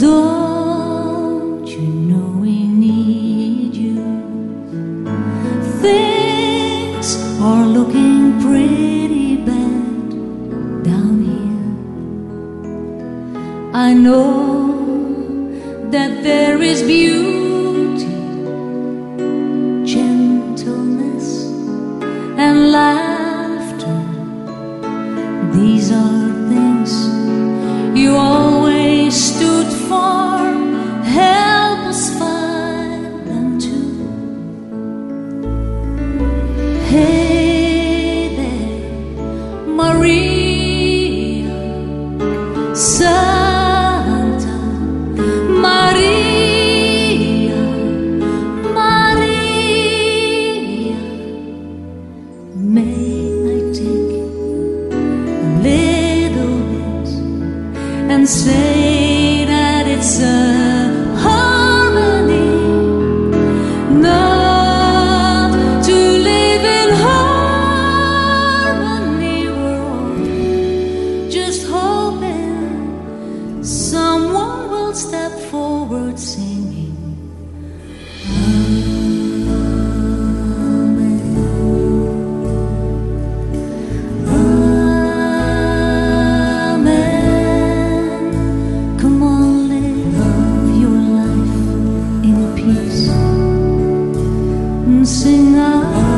Don't you know we need you? Things are looking pretty bad down here. I know that there is beauty, gentleness, and laughter. These are things you always stood for. Help us find them too. Hey there, Maria, Santa Maria, Maria. May I take a little bit and say that it's a harmony, not to live in harmony. We're all just hoping someone will step forward singing sing Ave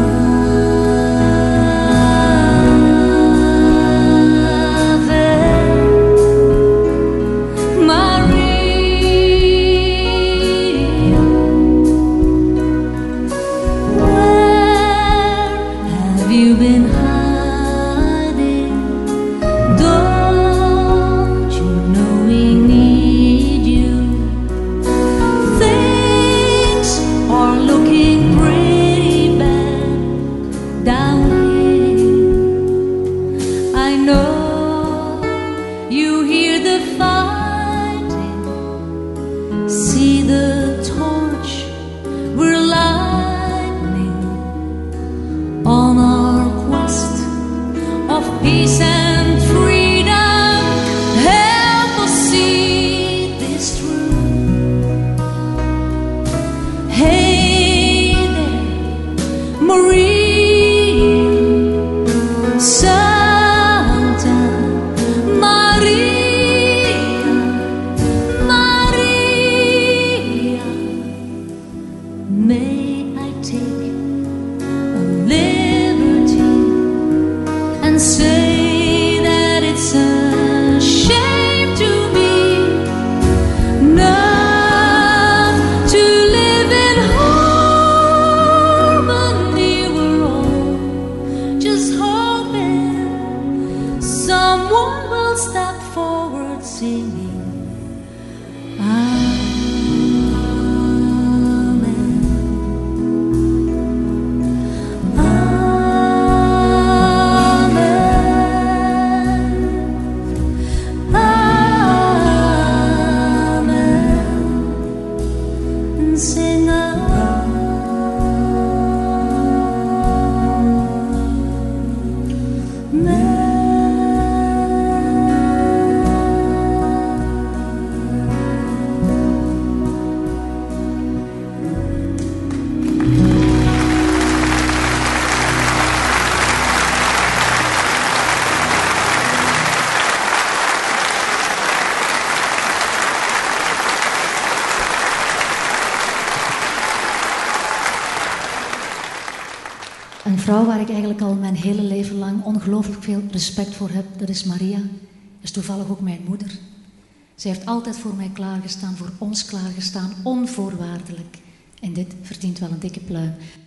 Maria. Where have you been hiding? Don't you know we need you? Things are looking pretty down here. I know you hear the fighting, see the torch we're lighting on our quest of peace and freedom. Help us see this through. Hey there, Maria, Santa Maria, Maria. May I take a liberty and say that it's a shame to me not to live in harmony. We're all just hoping someone will step forward singing Amen, Amen, Amen. Sing Een vrouw waar ik eigenlijk al mijn hele leven lang ongelooflijk veel respect voor heb, dat is Maria. Is toevallig ook mijn moeder. Zij heeft altijd voor mij klaargestaan, voor ons klaargestaan, onvoorwaardelijk. En dit verdient wel een dikke pluim.